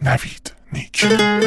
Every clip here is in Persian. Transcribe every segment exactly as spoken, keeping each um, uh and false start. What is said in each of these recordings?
نوید نیک.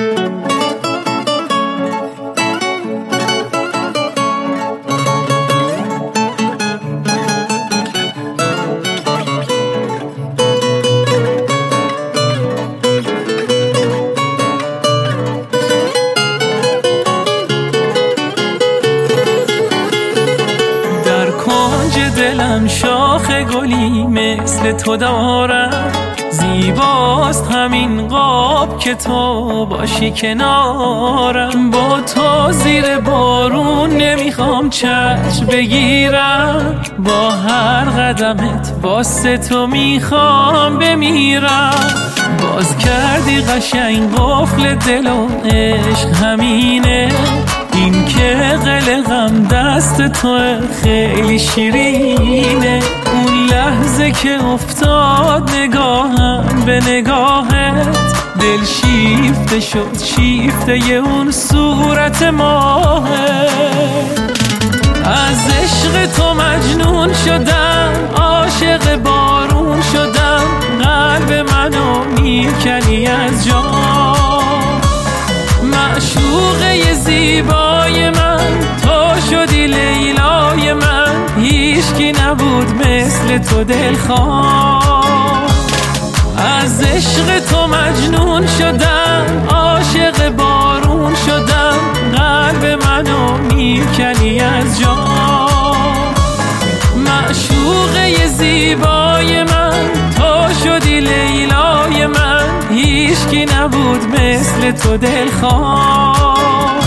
دلم شاخ گلی مثل تو دارم، زیباست همین قاب که تو باشی کنارم. با تو زیر بارون نمیخوام چتر بگیرم، با هر قدمت واسه تو میخوام بمیرم. باز کردی قشنگ قفل دل و عشق همینه، این که قلقم دست تو خیلی شیرینه. اون لحظه که افتاد نگاهم به نگاهت، دل شیفته شد شیفته ی اون صورت ماهت. از عشق تو مجنون شدم، عاشق بارون شدم، قلب منو میکنی از جان. معشوقه زیبای من تو شدی لیلای من، هیچکی نبود مثل تو دلخواه. از عشق تو مجنون شدم، عاشق بارون شدم، قلب منو میکنی از جان. معشوقه زیبای من تو شدی لیلای من، هیچکی نبود مثل تو دلخواه.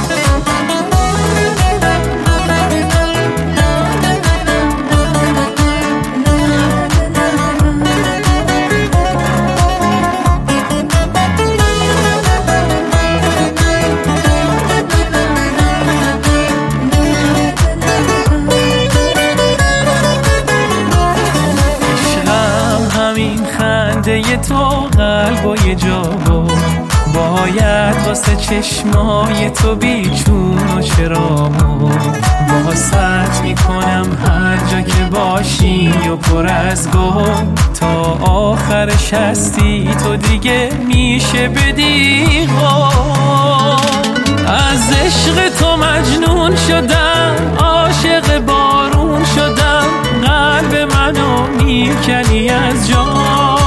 خنده تو قلب و یه جا بود، باید واسه چشمای تو بیچون و چرامو. واسط میکنم هر جا که باشی و پر از گل، تا آخرش هستی تو دیگه میشه بدی غم. از عشق تو مجنون شدم، عاشق بارون شدم، قلب منو میکنی از جان.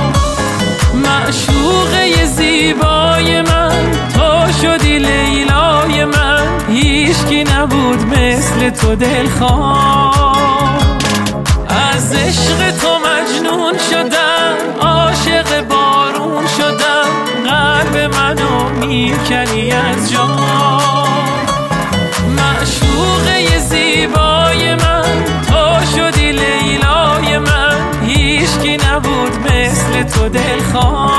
معشوقه زیبای من تو شدی لیلای من، هیچکی نبود مثل تو دلخواه. از عشق تو مجنون شدم، عاشق بارون شدم، قلب منو میکنی از جان. معشوقه زیبای من تو شدی لیلای من، هیچکی نبود مثل تو دلخواه.